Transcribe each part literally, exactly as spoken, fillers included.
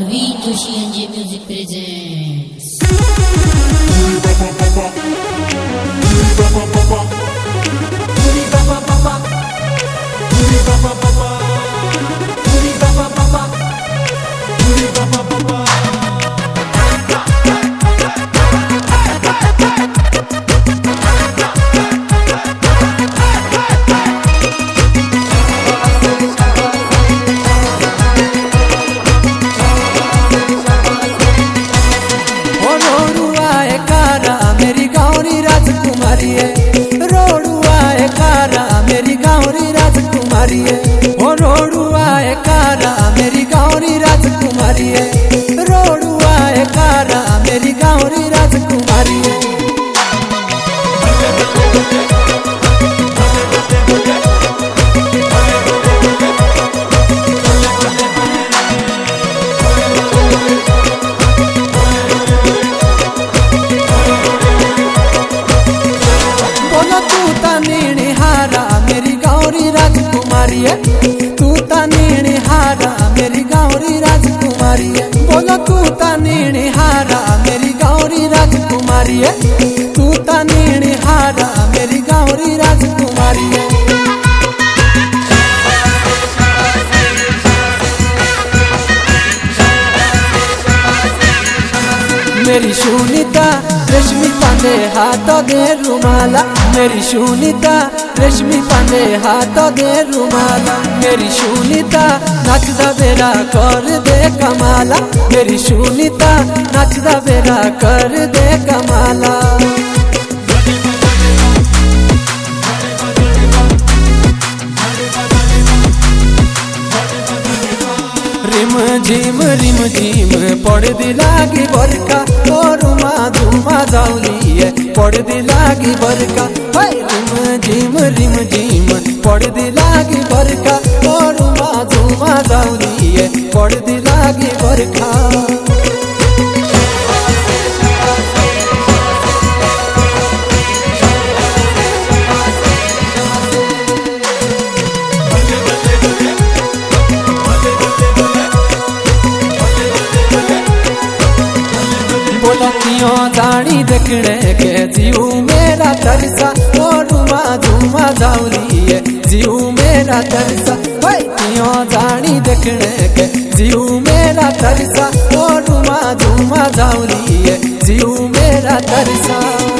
Naveen Joshi N J Music presents. रोडुआ ए कारा मेरी गौरी राजकुमारी है। ओ रोडुआ ए कारा मेरी गौरी राजकुमारी है। रोडुआ ए कारा मेरी गौरी राजकुमारी है। राजकुमारी है तू तानीणी हारा मेरी गौरी राजकुमारी है। बोलो तू तानीणी हारा मेरी गौरी राजकुमारी है। तू तानीणी हारा मेरी गौरी राजकुमारी है। मेरी सुनीता रेशमी पांडे हाथों दे रुमाला। मेरी सुनीता रेशमी पांडे हाथों दे रुमाला। मेरी सुनीता नाचदा बेरा कर दे कमाला। मेरी सुनीता नाचदा बेरा कर दे कमाला। रिम झिम रिम झिम पड़ दी लागी बरका। और धुमा जाऊली है पड़ दी लागी बरका। रिम झिम रिम झिम पड़ दी लागी बरका। और धुमा जाऊली है पड़ दी लागी बरका। क्यों जानी देखने के जीव मेरा तरसा। और धुमा जाऊली है जीव मेरा तरसा। क्यों जानी देखने के जीव मेरा तरसा। और धुमा जाऊली है जीव मेरा तरसा।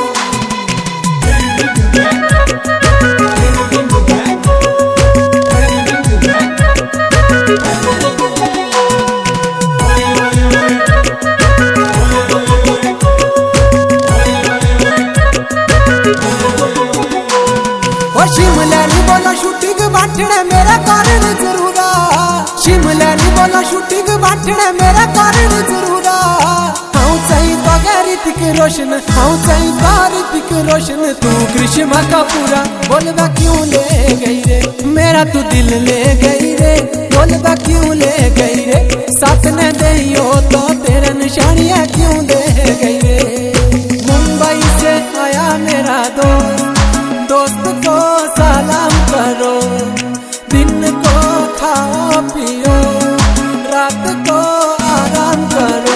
शिमला नी बोलो शूटिंग बांटने मेरा कारण जरूरा। शिमला नी बोलो शूटिंग बांटने मेरा कारण जरूरा। हाउ चाहिए तो ऋतिक रोशन हाउ चाहिए तो ऋतिक रोशन। तू कृष्णा का पूरा बोलबा क्यों ले गई रे मेरा तू दिल ले गई रे। बोलबा क्यों ले गई रे साथ ने दियो तो तेरे निशानियां क्यों दे गई रे। मुंबई से आया मेरा दोस्त दोस्त को सलाम करो। दिन को खाओ पियो रात को आराम करो।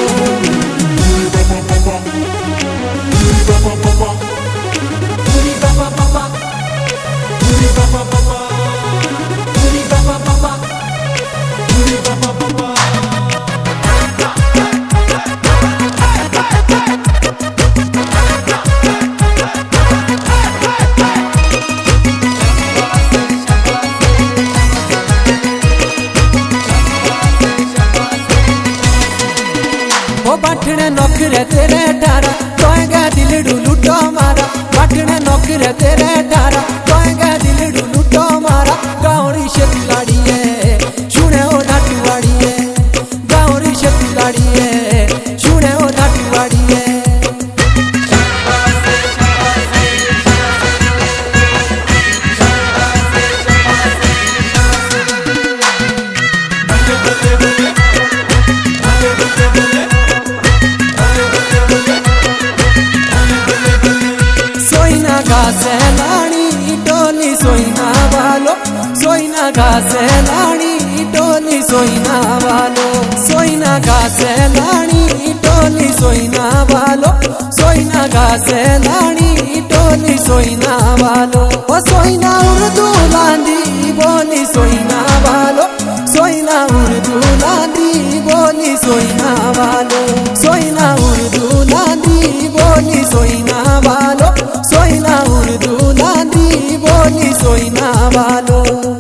बाटने नौकरे तेरे डारा तोएगा दिलडू लूटो मारा। बाटने नौकरे तेरे डारा तोएगा दिलडू लूटो मारा। गौरी शतलाड़ी है सुने ओ नाटुवाड़ी है। गौरी शतलाड़ी है सुने ओ नाटुवाड़ी है। सोइना वालो सोइना घास लाड़ी डोली सोइना वालो सोइना घास घासे लाणी टोली सोईना वालो सोईना घासे लाणी टोली सोईना वालो ओ सोईना उर्दू लांदी बोली सोईना वालो सोईना उर्दू लांदी बोली सोईना वालो सोईना उर्दू लांदी बोली सोईना वालो सोईना उर्दू लांदी बोली सोईना वालो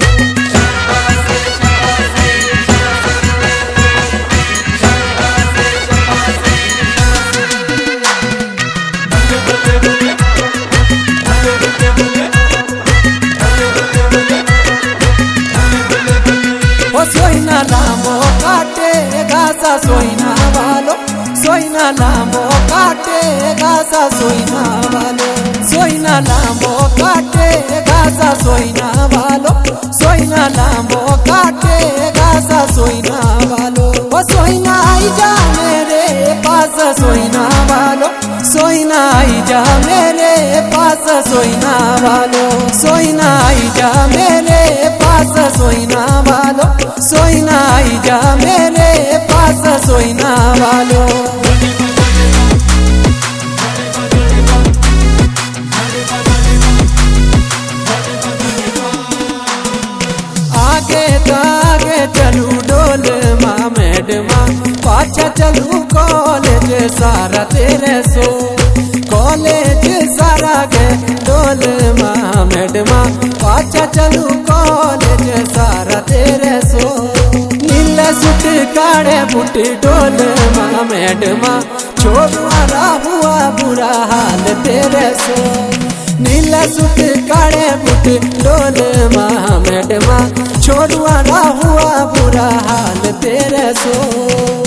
सोईना लामो काटे घासा सोईना वालो सोईना लामो काटे घासा सोईना वालो सोईना लामो काटे घासा सोईना वालो सोईना लामो काटे घासा सोईना वालो ओ सोईना आई जा मेरे पास सोईना वालो सोईना आई जा मेरे पास सोईना वालो सोईना आई जा मेरे पास सोईना वालो सोईना आई जा मेरे पास सोईना वालो आगे आगे चलू डोल माँ मैडमा पाछा चलू कॉलेज सारा तेरे सो कॉलेज सारा गे डोल माँ मैडमा पाछा चलू कॉलेज सारा तेरे सो नीला सुट काड़े बुट डोल माँ मैडमा छोड़वारा हुआ बुरा हाल तेरे सो नीला सुट काड़े बुट डोल माँ मैडमा छोड़वारा हुआ बुरा हाल तेरे सो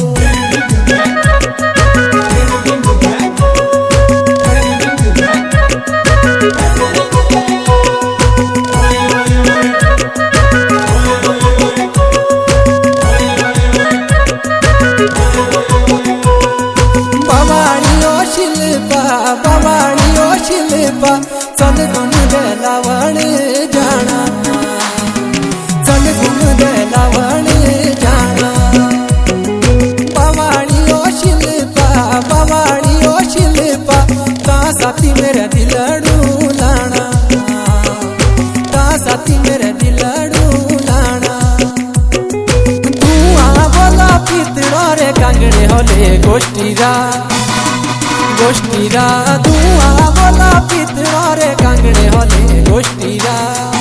बवाणी ओ शिल्पा चल गुन दे लावण जाना चल गुन दे लावण जाना बवाणी ओ शिल्पा बवाणी ओ शिल्पा ता साथी मेरे दिलड़ू लाना ता साथी मेरे दिलड़ू लाना तू आ बोला पितड़ो रे कांगड़े होले गोष्ठीरा गोष्ठीरा धुआ बोला पितड़ा रे कांगड़े होले गोष्ठीरा।